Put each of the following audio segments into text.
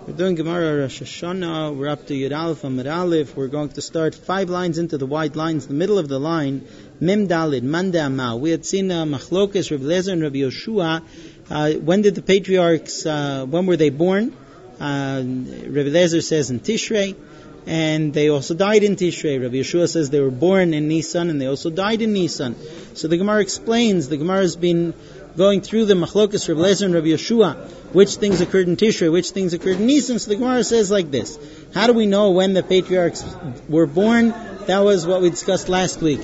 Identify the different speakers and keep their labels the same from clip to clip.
Speaker 1: We're doing Gemara Rosh Hashanah. We're up to Yud Aleph Amud Aleph. We're going to start 5 lines into the wide lines. The middle of the line, Mem Dalid, Manda Amal. We had seen Machlokes, Rabbi Lezer and Rabbi Yoshua. When did the patriarchs, when were they born? Rabbi Lezer says in Tishrei, and they also died in Tishrei. Rabbi Yoshua says they were born in Nisan, and they also died in Nisan. So the Gemara explains, the Gemara has been going through the Machlokes, Rabbi Lezer and Rabbi Yoshua, which things occurred in Tishrei, which things occurred in Nisan. So the Gemara says like this: how do we know when the patriarchs were born? That was what we discussed last week.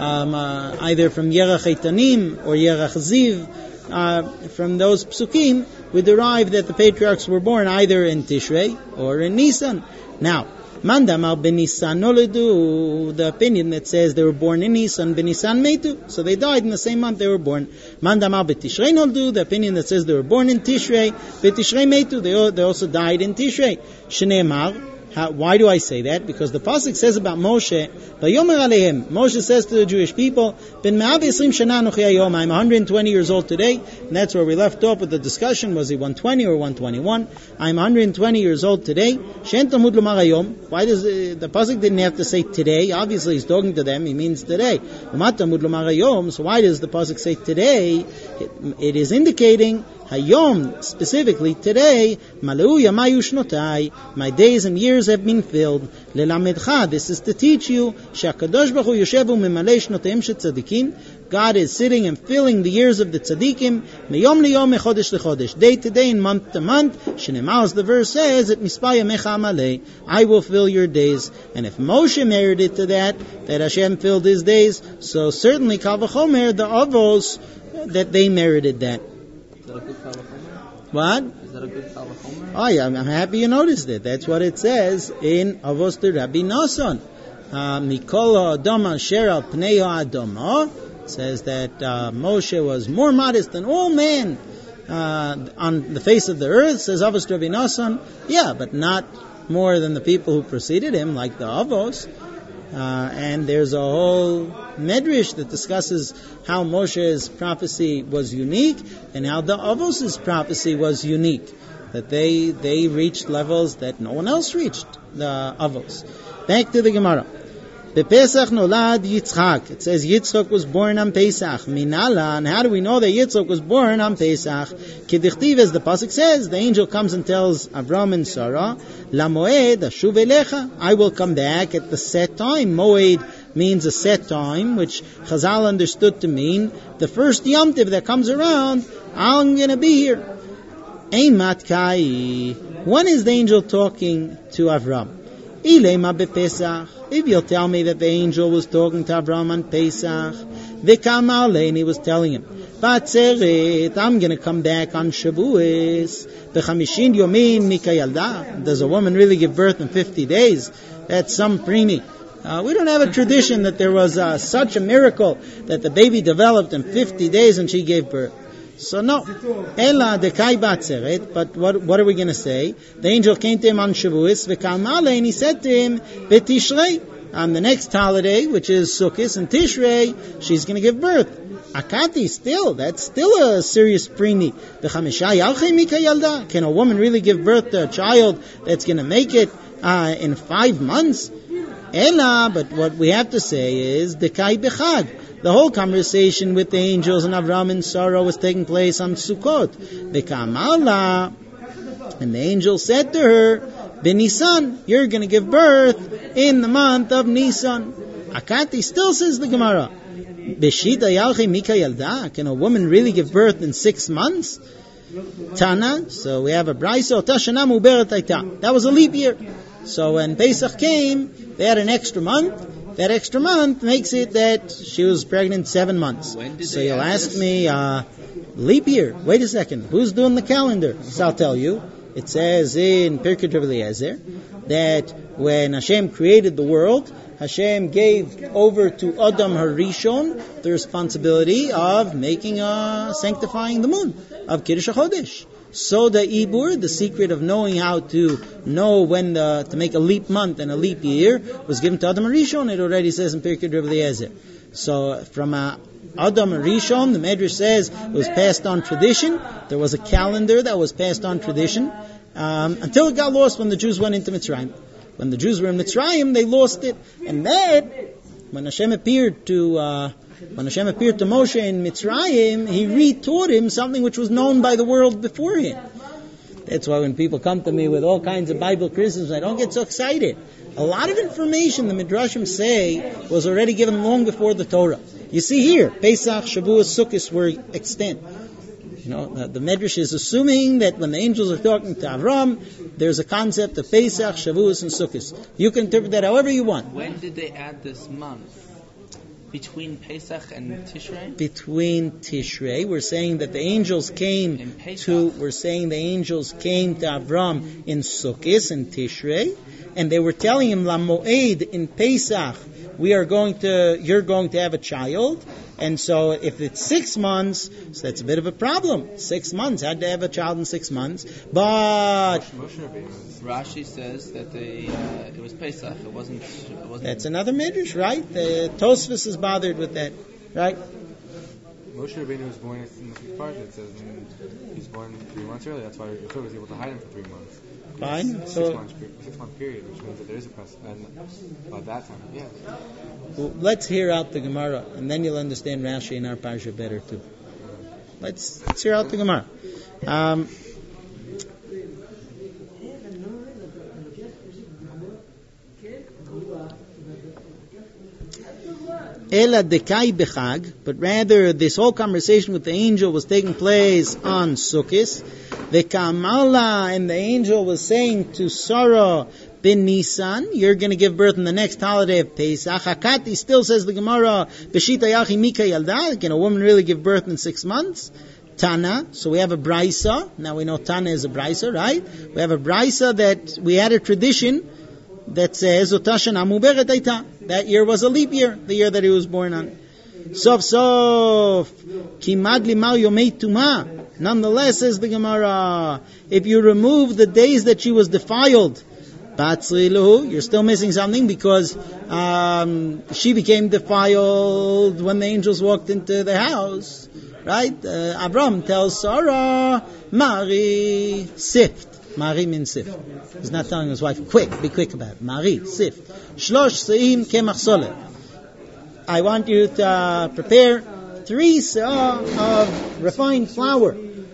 Speaker 1: Either from Yerach Eitanim or Yerach Ziv. From those psukim, we derive that the patriarchs were born either in Tishrei or in Nisan. Now, Mandamar ben Nisan noledu, the opinion that says they were born in Nisan, ben Nisan metu, so they died in the same month they were born. Mandamar ben Tishrei noledu, the opinion that says they were born in Tishrei, ben Tishrei metu, they also died in Tishrei. Shneimar, why do I say that? Because the pasuk says about Moshe, Vayomer alehem, Moshe says to the Jewish people, Ben 120 shana anochi hayom, I'm 120 years old today, and that's where we left off with the discussion, was he 120 or 121? I'm 120 years old today. Shen tamud lomar hayom, why does the pasuk didn't have to say today? Obviously he's talking to them, he means today. Umat tamud lomar hayom, so why does the pasuk say today? It is indicating Hayom, specifically today, Maleu Yamayu Shnotai, my days and years have been filled. Lelamedcha, this is to teach you, Shakadosh Baruch Hu Yoshevu Memalei Shnotaim Shetzadikim, God is sitting and filling the years of the tzaddikim, Meyom liyom mechodesh lechodesh, day to day and month to month. Shneimar, as the verse says, at Mispah Yamecha Amalei, I will fill your days. And if Moshe merited to that Hashem filled his days, so certainly Kal V'chomer, the Avos, that they merited that.
Speaker 2: Is that a good Kal V'chomer?
Speaker 1: What?
Speaker 2: Is that a good Kal V'chomer?
Speaker 1: Oh yeah, I'm happy you noticed it. That's what it says in Avos de Rabbi Nosson. Mikol Adam Asher al Pnei Ha'adamah, says that Moshe was more modest than all men on the face of the earth, says Avos de Rabbi Nosson. Yeah, but not more than the people who preceded him, like the Avos. And there's a whole medrash that discusses how Moshe's prophecy was unique and how the Avos' prophecy was unique, that they reached levels that no one else reached, the Avos. Back to the Gemara. Bepesach nolad Yitzchak. It says Yitzchak was born on Pesach. Minala, and how do we know that Yitzchak was born on Pesach? Kedichtiv, as the pasuk says, the angel comes and tells Avram and Sarah, La moed ashuv elecha, I will come back at the set time. Moed means a set time, which Chazal understood to mean the first Yom Tov that comes around, I'm going to be here. Eimat kai. When is the angel talking to Avram? Ilema bepesach. If you'll tell me that the angel was talking to Avram on Pesach, V'kamar lein, he was telling him, Batzeret, I'm going to come back on Shavuos. B'chamishin yomin mikayalda. Does a woman really give birth in 50 days? That's some preemie. We don't have a tradition that there was such a miracle that the baby developed in 50 days and she gave birth. So no, Ela dekai batzeret. But what are we going to say? The angel came to him on Shavuos, v'kamar lein, he said to him, B'tishrei, on the next holiday, which is Sukkot and Tishrei, she's going to give birth. Akati, that's still a serious preemie. V'chamisha yalchei mikayalda. Can a woman really give birth to a child that's going to make it in 5 months? Ela, but what we have to say is dekai bechag. The whole conversation with the angels and Avram and Sarah was taking place on Sukkot. V'kamala, and the angel said to her, B'Nisan, you're going to give birth in the month of Nisan. Akati, still says the Gemara, B'shita yalchi mika yalda. Can a woman really give birth in 6 months? Tana, so we have a brayso, Tashana muberet aita. That was a leap year. So when Pesach came, they had an extra month. That extra month makes it that she was pregnant 7 months. So you'll ask me, leap year. Wait a second. Who's doing the calendar? So I'll tell you. It says in Pirkei Rav Eliezer that when Hashem created the world, Hashem gave over to Adam Harishon the responsibility of sanctifying the moon, of Kiddush HaChodesh. So the Ibur, the secret of knowing how to know when to make a leap month and a leap year, was given to Adam Harishon. It already says in Pirkei Rav Eliezer. So from Adam Rishon, the Medrash says, it was passed on tradition. There was a calendar that was passed on tradition. until it got lost when the Jews went into Mitzrayim. When the Jews were in Mitzrayim, they lost it. And then, when Hashem appeared to Moshe in Mitzrayim, he retaught him something which was known by the world beforehand. That's why when people come to me with all kinds of Bible criticisms, I don't get so excited. A lot of information the Midrashim say was already given long before the Torah. You see here, Pesach, Shavuos, Sukkot were extant. The Midrash is assuming that when the angels are talking to Avram, there's a concept of Pesach, Shavuos, and Sukkot. You can interpret that however you want.
Speaker 2: When did they add this month? Between Pesach and Tishrei?
Speaker 1: Between Tishrei, we're saying that the angels came to Avram in Sukkot and Tishrei, and they were telling him, La Moed in Pesach, you're going to have a child. And so if it's 6 months, so that's a bit of a problem. 6 months, had to have a child in 6 months. But
Speaker 2: Rashi says that it was Pesach. It wasn't.
Speaker 1: That's another midrash, right? The Tosfos is bothered with that, right?
Speaker 3: Moshe Rabbeinu was born in the Parsha. It says he's born 3 months early. That's why Yeshua was able to hide him for 3 months.
Speaker 1: Fine.
Speaker 3: So 6 month period, which means that there is a precedent. And by that time, yeah.
Speaker 1: Well, let's hear out the Gemara, and then you'll understand Rashi in our Parsha better too. Let's hear out the Gemara. Ela dekai bechag, but rather this whole conversation with the angel was taking place on Sukkot. The Kamala, and the angel was saying to Sarah bin Nisan, you're going to give birth in the next holiday of Pesach. Hakati still says the Gemara, Beshita yachi mika yalda, can a woman really give birth in 6 months? Tana, so we have a Braisa. Now we know Tana is a Braisa, right? We have a Braisa that we had a tradition that says, that year was a leap year, the year that he was born on. Sof sof, kimad limau yomei tuma. Nonetheless, says the Gemara, if you remove the days that she was defiled, you're still missing something because she became defiled when the angels walked into the house, right? Abram tells Sarah, Mari sift. Mari means sift. He's not telling his wife, be quick about it. Mari sift. Shlosh seim kemach soleh. I want you to prepare 3 se'ah of refined flour.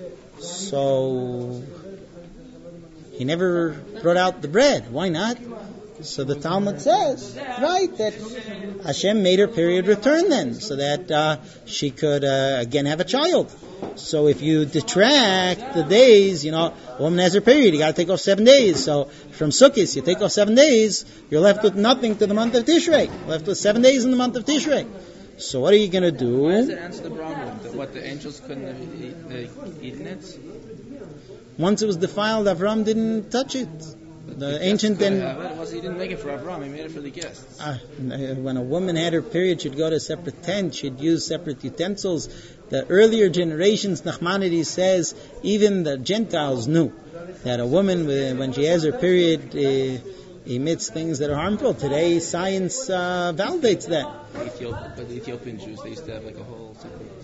Speaker 1: So he never brought out the bread. Why not? So the Talmud says, right, that Hashem made her period return then, so that she could again have a child. So if you detract the days, a woman has her period, you got to take off 7 days. So from Sukkot, you take off 7 days, you're left with nothing to the month of Tishrei. Left with 7 days in the month of Tishrei. So what are you going to do?
Speaker 2: Why does it answer the problem? That the angels couldn't have eaten it?
Speaker 1: Once it was defiled, Avram didn't touch it. The ancient
Speaker 2: he didn't make it for Avram, he made it for the guests.
Speaker 1: When a woman had her period, she'd go to a separate tent, she'd use separate utensils. The earlier generations, Nachmanides says, even the Gentiles knew that a woman, when she has her period, emits things that are harmful. Today, science validates that.
Speaker 2: But the Ethiopian Jews, they used to have like a whole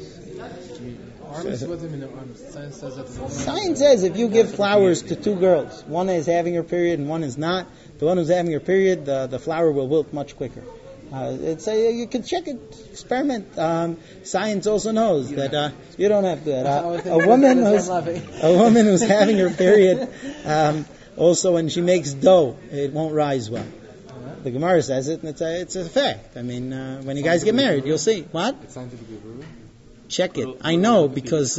Speaker 1: Science says if you give flowers to 2 girls, one is having her period and one is not, the one who's having her period, the flower will wilt much quicker. You can check it, experiment. Science also knows that you don't have to. A woman who's having her period, also when she makes dough, it won't rise well. The Gemara says it, and it's a fact. I mean, when you guys get married, you'll see. What?
Speaker 3: It's scientifically proven.
Speaker 1: Check it. I know because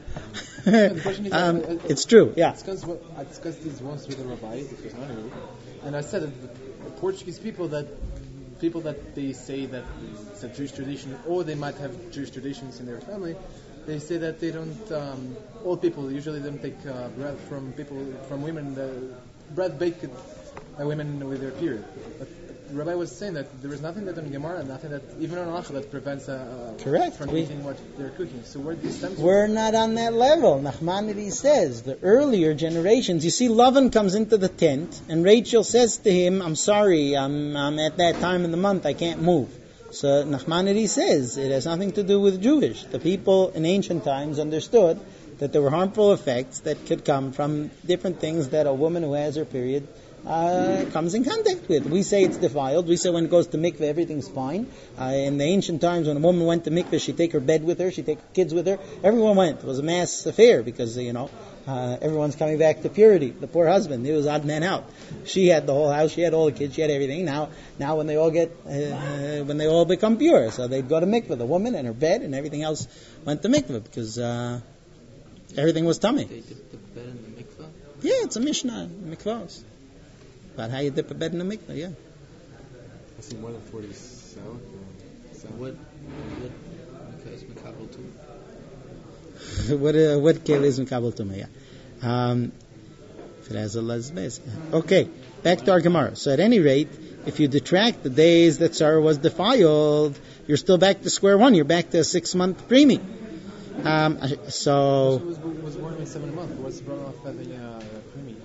Speaker 1: it's true. Yeah.
Speaker 3: I discussed this once with a rabbi, which was not new, and I said that the Portuguese people that they say that it's a Jewish tradition, or they might have Jewish traditions in their family, they say that they don't. Old people usually don't take bread from women. Bread baked by women with their period. But the rabbi was saying that there is nothing that in Gemara, nothing that even on Halacha that prevents from eating what they're cooking. So where do these stems from?
Speaker 1: We're not on that level. Nachmanides says the earlier generations. You see, Lavan comes into the tent, and Rachel says to him, "I'm sorry, I'm at that time in the month, I can't move." So Nachmanides says it has nothing to do with Jewish. The people in ancient times understood that there were harmful effects that could come from different things that a woman who has her period comes in contact with. We say it's defiled. We say when it goes to mikveh, everything's fine. In the ancient times, when a woman went to mikveh, she'd take her bed with her, she'd take her kids with her. Everyone went. It was a mass affair because, everyone's coming back to purity. The poor husband, he was odd man out. She had the whole house, she had all the kids, she had everything. Now when they all when they all become pure, so they'd go to mikveh. The woman and her bed and everything else went to mikveh because everything was tummy.
Speaker 2: They dip the bed in the mikveh?
Speaker 1: Yeah, it's a Mishnah, mikvahs. About how you dip a bed in a mikveh, yeah.
Speaker 3: I see more than 40 south.
Speaker 2: What mikveh is Makabel Tumah?
Speaker 1: What keli is Makabel Tumah, yeah. If it has a lesbes. Okay, back to our Gemara. So at any rate, if you detract the days that Sarah was defiled, you're still back to square one. You're back to a 6-month preemie.
Speaker 3: So was born in 7 months. What's brought off by the preemie?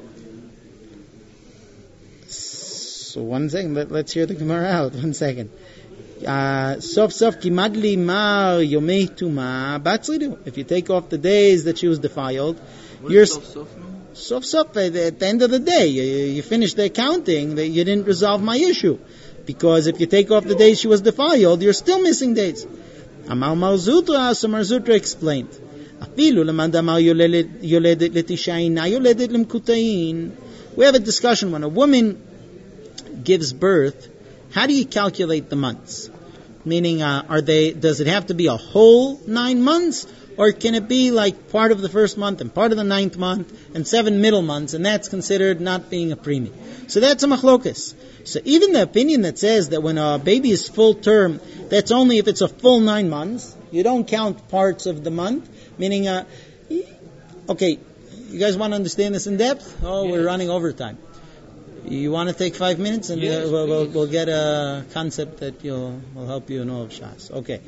Speaker 1: So one second, let's hear the Gemara out. 1 second. Sof kimadli mar yomei tuma batzlidu. If you take off the days that she was defiled, you're sof at the end of the day. You finish the accounting that you didn't resolve my issue, because if you take off the days she was defiled, you're still missing days. Amar Marzutra, so Marzutra explained. Afilu lemanda mar yoledet letishayin na yoledet lemkutayin. We have a discussion when a woman gives birth. How do you calculate the months? Meaning, does it have to be a whole 9 months, or can it be like part of the first month and part of the 9th month and 7 middle months, and that's considered not being a preemie? So that's a machlokas. So even the opinion that says that when a baby is full term, that's only if it's a full 9 months. You don't count parts of the month. Meaning, okay, you guys want to understand this in depth? We're running overtime. You want to take 5 minutes, and we'll get a concept that will help you know of Shas. Okay.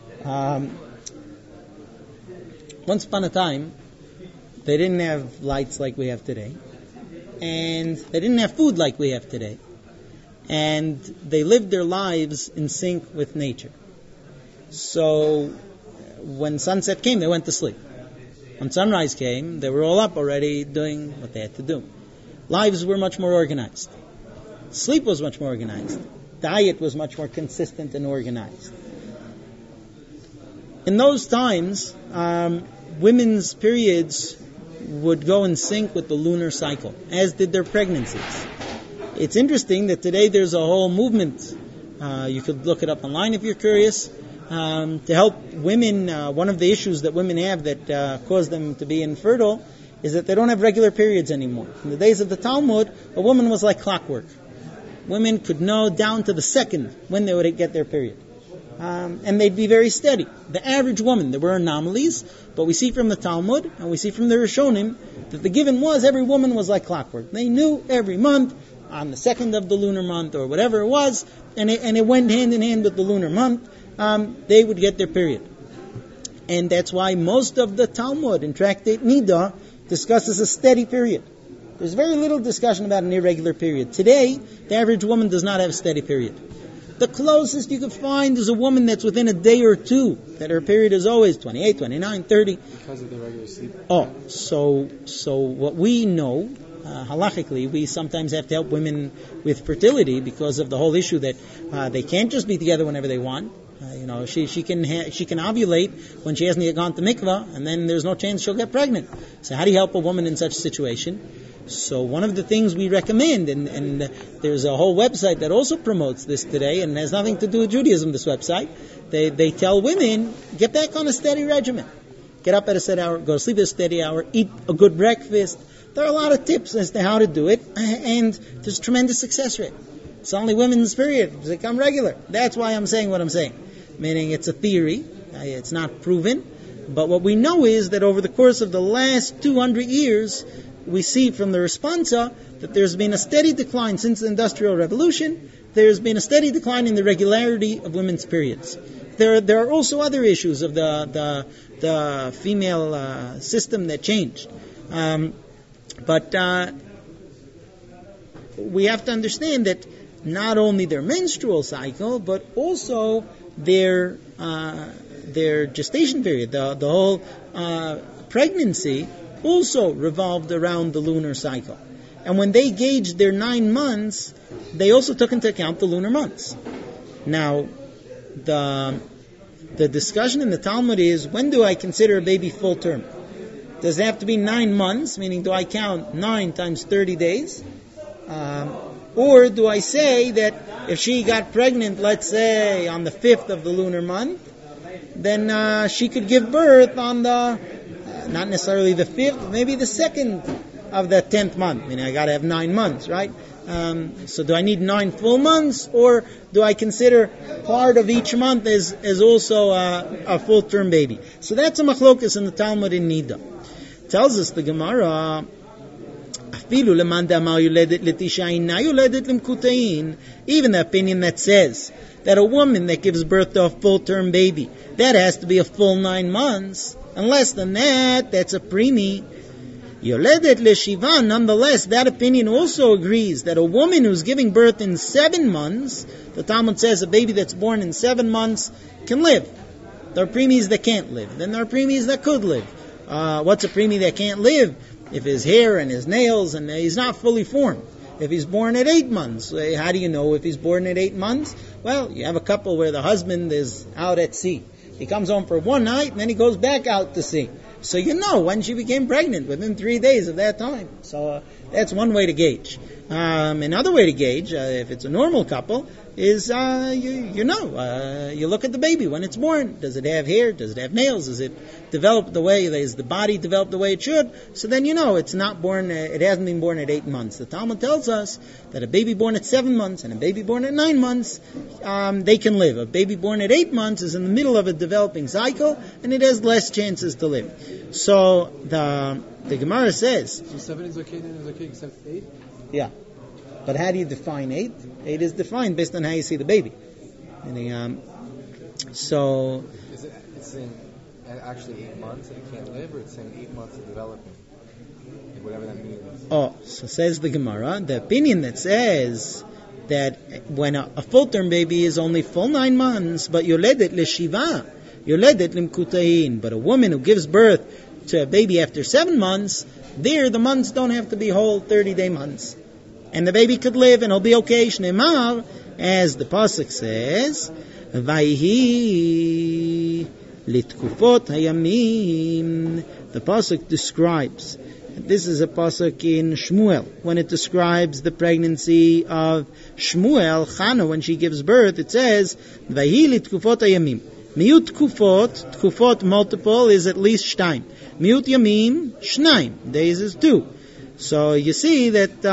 Speaker 1: Once upon a time, they didn't have lights like we have today, and they didn't have food like we have today, and they lived their lives in sync with nature. So when sunset came, they went to sleep. When sunrise came, they were all up already doing what they had to do. Lives were much more organized. Sleep was much more organized. Diet was much more consistent and organized. In those times, women's periods would go in sync with the lunar cycle, as did their pregnancies. It's interesting that today there's a whole movement, you could look it up online if you're curious, to help women. One of the issues that women have that cause them to be infertile is that they don't have regular periods anymore. In the days of the Talmud, a woman was like clockwork. Women could know down to the second when they would get their period. And they'd be very steady. The average woman, there were anomalies, but we see from the Talmud, and we see from the Rishonim, that the given was every woman was like clockwork. They knew every month, on the second of the lunar month, or whatever it was, and it went hand in hand with the lunar month, they would get their period. And that's why most of the Talmud in Tractate Nida discusses a steady period. There's very little discussion about an irregular period. Today, the average woman does not have a steady period. The closest you could find is a woman that's within a day or two, that her period is always 28, 29, 30.
Speaker 3: Because of the regular sleep.
Speaker 1: So what we know, halachically, we sometimes have to help women with fertility because of the whole issue that they can't just be together whenever they want. She can ovulate when she hasn't yet gone to mikvah, and then there's no chance she'll get pregnant. So how do you help a woman in such a situation? So one of the things we recommend, and there's a whole website that also promotes this today, and has nothing to do with Judaism, this website. They tell women, get back on a steady regimen. Get up at a steady hour, go to sleep at a steady hour, eat a good breakfast. There are a lot of tips as to how to do it, and there's tremendous success rate. It's only women's period. They come regular. That's why I'm saying what I'm saying. Meaning it's a theory. It's not proven. But what we know is that over the course of the last 200 years, we see from the responsa that there's been a steady decline since the Industrial Revolution. There's been a steady decline in the regularity of women's periods. There are also other issues of the female system that changed. But we have to understand that not only their menstrual cycle, but also their gestation period, the whole pregnancy also revolved around the lunar cycle. And when they gauged their 9 months, they also took into account the lunar months. Now, the discussion in the Talmud is, when do I consider a baby full term? Does it have to be 9 months, meaning do I count 9 times 30 days? Or do I say that if she got pregnant, let's say, on the 5th of the lunar month, then she could give birth on the, not necessarily the 5th, maybe the 2nd of the 10th month. Meaning I got to have 9 months, right? So do I need 9 full months, or do I consider part of each month as also a full-term baby? So that's a machlokas in the Talmud in Nida. Tells us the Gemara, even the opinion that says that a woman that gives birth to a full-term baby, that has to be a full 9 months, and less than that, that's a preemie. Yoledet leshiva, nonetheless, that opinion also agrees that a woman who's giving birth in 7 months, the Talmud says a baby that's born in 7 months can live. There are preemies that can't live. Then there are preemies that could live. What's a preemie that can't live? If his hair and his nails and he's not fully formed. If he's born at 8 months, how do you know if he's born at 8 months? Well, you have a couple where the husband is out at sea. He comes home for one night and then he goes back out to sea. So you know when she became pregnant, within 3 days of that time. So that's one way to gauge. Another way to gauge, if it's a normal couple, is you look at the baby when it's born. Does it have hair? Does it have nails? Does it develop the way? Is the body developed the way it should? So then you know it's not born. It hasn't been born at 8 months. The Talmud tells us that a baby born at 7 months and a baby born at 9 months, they can live. A baby born at 8 months is in the middle of a developing cycle, and it has less chances to live. So the Gemara says.
Speaker 3: So 7 is okay, then is okay except 8.
Speaker 1: Yeah. But how do you define 8? 8 is defined based on how you see the baby. So...
Speaker 3: It's in actually 8 months that it can't live, or it's in 8 months of development? Whatever that means.
Speaker 1: Oh, so says the Gemara, the opinion that says that when a full-term baby is only full 9 months, but yoledet leshiva, yoledet limkutayin, but a woman who gives birth to a baby after 7 months, there the months don't have to be whole 30-day months. And the baby could live and he'll be okay. Shneimar, as the pasuk says, Vayhi litkufot hayamim. The pasuk describes. This is a pasuk in Shmuel. When it describes the pregnancy of Shmuel, Chana, when she gives birth, it says, Vayhi litkufot hayamim. Miut tkufot multiple is at least shtaim. Miut yamim, shnaim. Days is 2. So you see that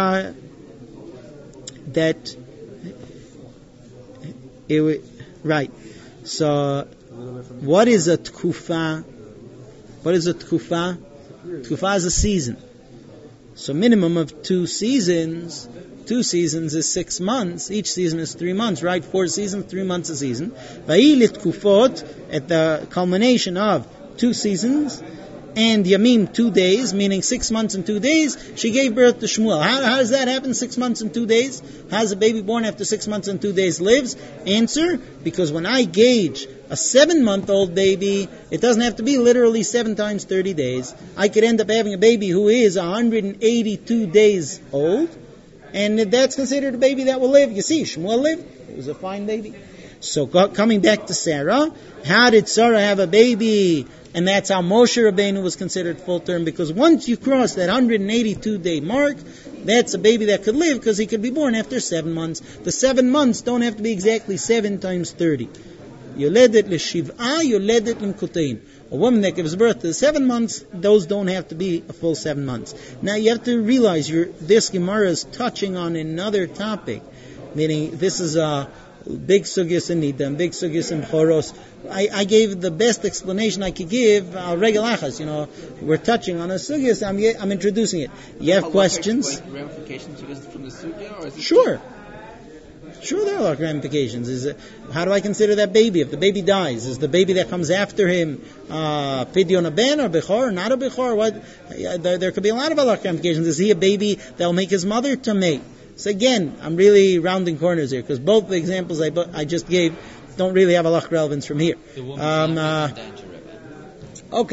Speaker 1: right. So what is a tkufa? What is a tkufa? Tkufa is a season. So minimum of 2 seasons. 2 seasons is 6 months. Each season is 3 months, right? 4 seasons, 3 months a season. Va'ilit kufot, at the culmination of 2 seasons, and Yamim 2 days, meaning 6 months and 2 days, she gave birth to Shmuel. How does that happen, 6 months and 2 days? How does a baby born after 6 months and 2 days lives? Answer, because when I gauge a 7-month-old baby, it doesn't have to be literally 7 times 30 days. I could end up having a baby who is 182 days old, and that's considered a baby that will live. You see, Shmuel lived. It was a fine baby. So coming back to Sarah, how did Sarah have a baby? And that's how Moshe Rabbeinu was considered full term, because once you cross that 182-day mark, that's a baby that could live, because he could be born after 7 months. The 7 months don't have to be exactly 7 times 30. Yoledet l'shiv'a, yoledet l'mkutein. A woman that gives birth to 7 months, those don't have to be a full 7 months. Now you have to realize this Gemara is touching on another topic, meaning this is a big sugyas in Nida, big sugyas in Choros. I gave the best explanation I could give, regel achas, we're touching on a sugyas, I'm introducing it. You have questions?
Speaker 2: Ramifications from the sugya, or is it...
Speaker 1: Sure, there are ramifications. How do I consider that baby? If the baby dies, is the baby that comes after him pidyon a ben or bechor or not a bechor? There could be a lot of other ramifications. Is he a baby that will make his mother tamei? So again, I'm really rounding corners here, because both the examples I just gave don't really have a lot of relevance from here.
Speaker 2: The woman in danger.
Speaker 1: Okay,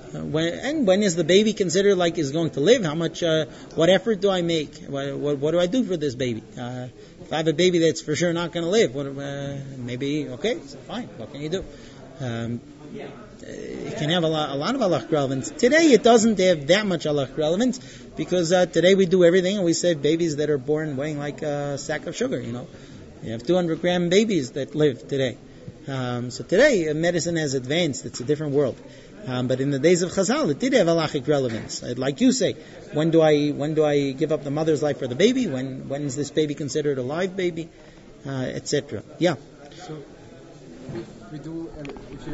Speaker 1: When is the baby considered like is going to live? How much? What effort do I make? What do I do for this baby? If I have a baby that's for sure not going to live, maybe okay, so fine. What can you do? It can have a lot of halach relevance. Today it doesn't have that much halach relevance because today we do everything and we save babies that are born weighing like a sack of sugar. You have 200-gram babies that live today. So today medicine has advanced. It's a different world. But in the days of Chazal, it did have halachic relevance. Like you say, when do I give up the mother's life for the baby? When is this baby considered a live baby, etc. Yeah.
Speaker 3: So we do. If you